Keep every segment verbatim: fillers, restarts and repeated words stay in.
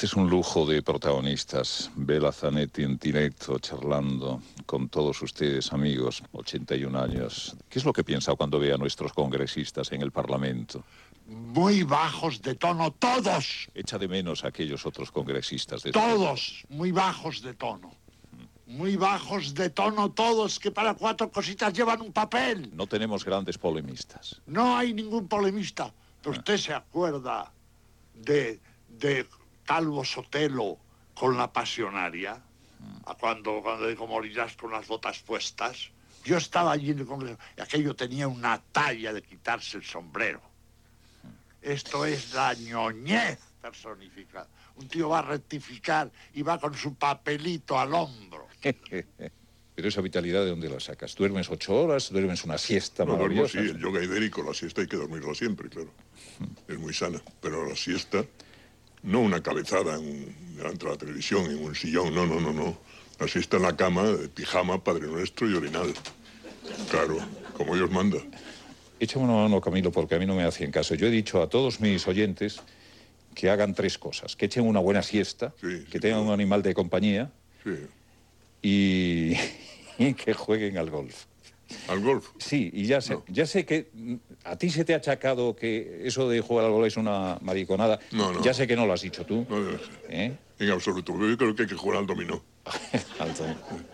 Este es un lujo de protagonistas. Bela Zanetti en directo, charlando con todos ustedes, amigos, ochenta y un años. ¿Qué es lo que piensa cuando ve a nuestros congresistas en el Parlamento? Muy bajos de tono, todos. Echa de menos a aquellos otros congresistas de Todos, muy bajos de tono. Muy bajos de tono todos, que para cuatro cositas llevan un papel. No tenemos grandes polemistas. No hay ningún polemista. Pero usted se acuerda de, de Calvo Sotelo con la pasionaria, a cuando, cuando dijo morirás con las botas puestas. Yo estaba allí en el Congreso y aquello tenía una talla de quitarse el sombrero. Esto es la ñoñez personificada. Un tío va a rectificar y va con su papelito al hombro. Pero esa vitalidad, ¿de dónde la sacas? ¿Duermes ocho horas? ¿Duermes una siesta no, maravillosa? Duermo, sí, el yoga idérico, la siesta hay que dormirla siempre, claro. Es muy sana, pero la siesta, no una cabezada en, delante de la televisión, en un sillón, no, no, no, no. La siesta en la cama, de pijama, Padre Nuestro y orinal. Claro, como Dios manda. Échame una mano, Camilo, porque a mí no me hacen caso. Yo he dicho a todos mis oyentes que hagan tres cosas. Que echen una buena siesta, sí, que sí, tengan claro. un animal de compañía Sí. y, y que jueguen al golf. ¿Al golf? Sí, y ya sé, No. ya sé que a ti se te ha achacado que eso de jugar al golf es una mariconada. No, no. Ya sé que no lo has dicho tú. No debe ser. ¿Eh? En absoluto. Yo creo que hay que jugar al dominó. Alto.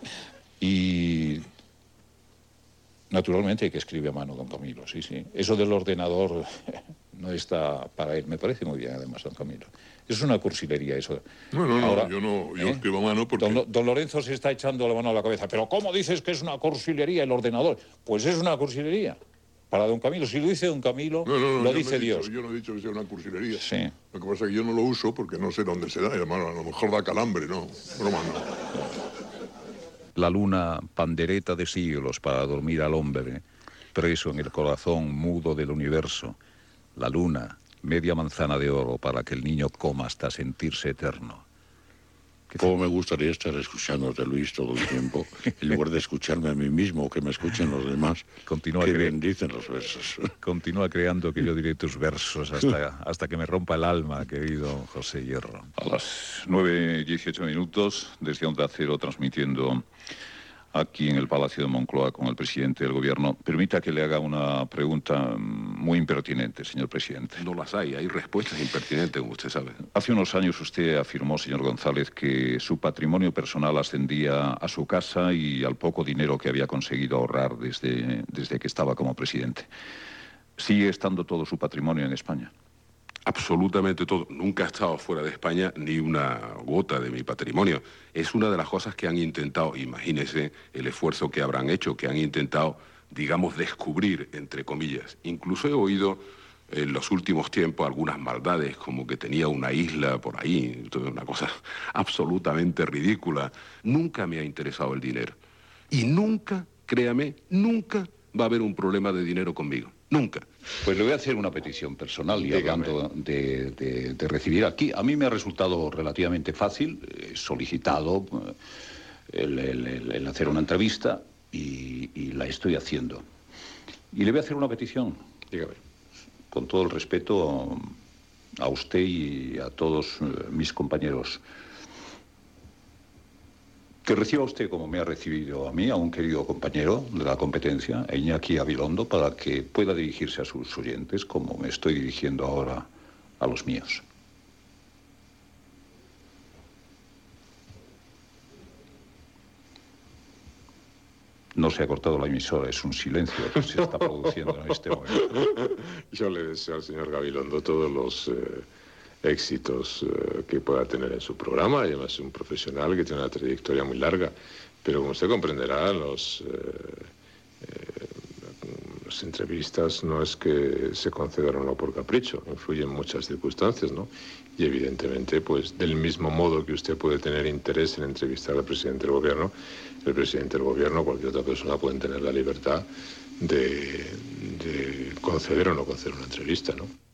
Y naturalmente hay que escribir a mano, don Camilo, sí, sí. Eso del ordenador no está para él. Me parece muy bien, además, don Camilo. Es una cursilería eso. No, no, no, Ahora, yo no, yo ¿eh? escribo a mano porque... Don, don Lorenzo se está echando la mano a la cabeza. ¿Pero cómo dices que es una cursilería el ordenador? Pues es una cursilería. Para don Camilo, si lo dice don Camilo, No, no, no, lo yo dice no he dicho- Dios. yo no he dicho que sea una cursilería. Sí. Lo que pasa es que yo no lo uso porque no sé dónde se da. Y además, a lo mejor da calambre, ¿no? Broma, no. La luna, pandereta de siglos para dormir al hombre, preso en el corazón mudo del universo. La luna, media manzana de oro para que el niño coma hasta sentirse eterno. Cómo me gustaría estar escuchándote, Luis, todo el tiempo, en lugar de escucharme a mí mismo o que me escuchen los demás. Continúa que cre- bien dicen los versos. Continúa creando que yo diré tus versos hasta, hasta que me rompa el alma, querido José Hierro. A las nueve y dieciocho minutos, desde Onda Cero, transmitiendo aquí en el Palacio de Moncloa con el presidente del Gobierno. Permita que le haga una pregunta muy impertinente, señor presidente. No las hay, hay respuestas impertinentes, como usted sabe. Hace unos años usted afirmó, señor González, que su patrimonio personal ascendía a su casa y al poco dinero que había conseguido ahorrar desde, desde que estaba como presidente. ¿Sigue estando todo su patrimonio en España? Absolutamente todo. Nunca he estado fuera de España ni una gota de mi patrimonio. Es una de las cosas que han intentado, imagínese el esfuerzo que habrán hecho, que han intentado, digamos, descubrir, entre comillas. Incluso he oído en los últimos tiempos algunas maldades, como que tenía una isla por ahí, toda una cosa absolutamente ridícula. Nunca me ha interesado el dinero. Y nunca, créame, nunca va a haber un problema de dinero conmigo. Nunca. Pues le voy a hacer una petición personal y Dígame. hablando de, de- de recibir aquí. A mí me ha resultado relativamente fácil, he solicitado eh, el, el- el- el hacer una entrevista y, y la estoy haciendo. Y le voy a hacer una petición, Dígame. con todo el respeto a usted y a todos eh, mis compañeros. Que reciba usted, como me ha recibido a mí, a un querido compañero de la competencia, a Iñaki Avilondo, para que pueda dirigirse a sus oyentes como me estoy dirigiendo ahora a los míos. No se ha cortado la emisora, es un silencio que se está produciendo en este momento. Yo le deseo al señor Gabilondo todos los eh, éxitos eh, que pueda tener en su programa, y además es un profesional que tiene una trayectoria muy larga, pero como usted comprenderá, los, eh, eh, las entrevistas no es que se concedan o no por capricho, influyen muchas circunstancias, ¿no? Y evidentemente, pues del mismo modo que usted puede tener interés en entrevistar al presidente del gobierno, el presidente del gobierno o cualquier otra persona pueden tener la libertad de, de conceder o no conceder una entrevista, ¿no?